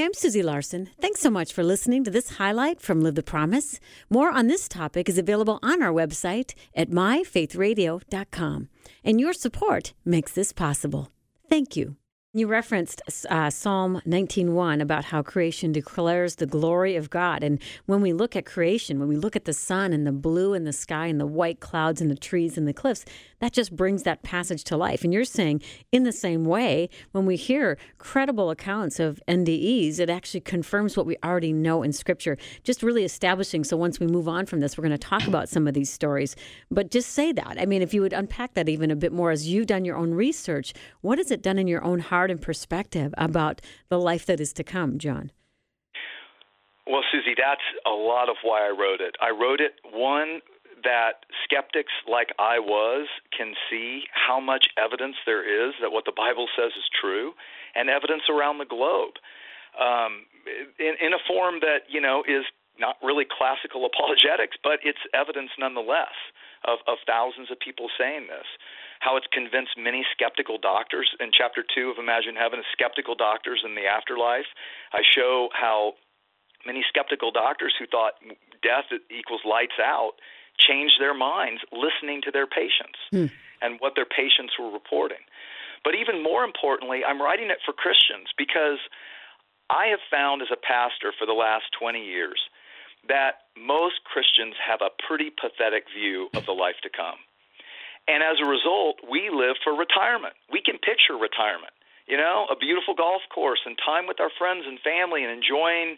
Hi, I'm Susie Larson. Thanks so much for listening to this highlight from Live the Promise. More on this topic is available on our website at myfaithradio.com. And your support makes this possible. Thank you. You referenced Psalm 19:1 about how creation declares the glory of God. And when we look at creation, when we look at the sun and the blue in the sky and the white clouds and the trees and the cliffs, that just brings that passage to life. And you're saying in the same way, when we hear credible accounts of NDEs, it actually confirms what we already know in Scripture, just really establishing. So once we move on from this, we're going to talk about some of these stories. But just say that. I mean, if you would unpack that even a bit more as you've done your own research, what has it done in your own heart and perspective about the life that is to come, John? Well, Susie, that's a lot of why I wrote it. I wrote it, one, that skeptics like I was can see how much evidence there is that what the Bible says is true, and evidence around the globe in a form that, is not really classical apologetics, but it's evidence nonetheless of thousands of people saying this. How it's convinced many skeptical doctors. In Chapter 2 of Imagine Heaven is skeptical doctors in the afterlife. I show how many skeptical doctors who thought death equals lights out changed their minds listening to their patients and what their patients were reporting. But even more importantly, I'm writing it for Christians because I have found as a pastor for the last 20 years that most Christians have a pretty pathetic view of the life to come. And as a result, we live for retirement. We can picture retirement, a beautiful golf course and time with our friends and family and enjoying,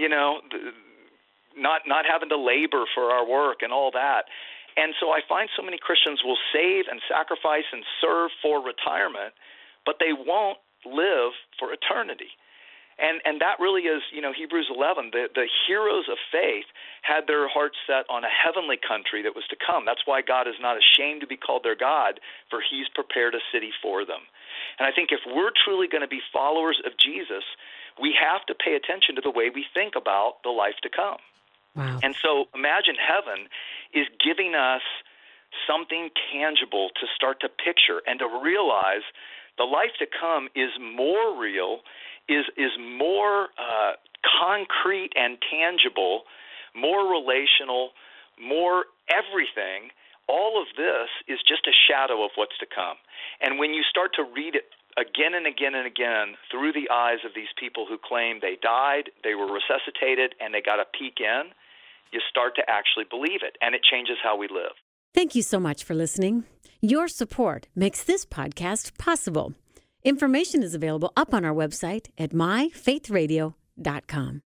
not having to labor for our work and all that. And so I find so many Christians will save and sacrifice and serve for retirement, but they won't live for eternity. And that really is, Hebrews 11, the heroes of faith had their hearts set on a heavenly country that was to come. That's why God is not ashamed to be called their God, for he's prepared a city for them. And I think if we're truly going to be followers of Jesus, we have to pay attention to the way we think about the life to come. Wow. And so Imagine Heaven is giving us something tangible to start to picture and to realize the life to come is more real, is more concrete and tangible, more relational, more everything. All of this is just a shadow of what's to come. And when you start to read it again and again and again through the eyes of these people who claim they died, they were resuscitated, and they got a peek in, you start to actually believe it, and it changes how we live. Thank you so much for listening. Your support makes this podcast possible. Information is available up on our website at myfaithradio.com.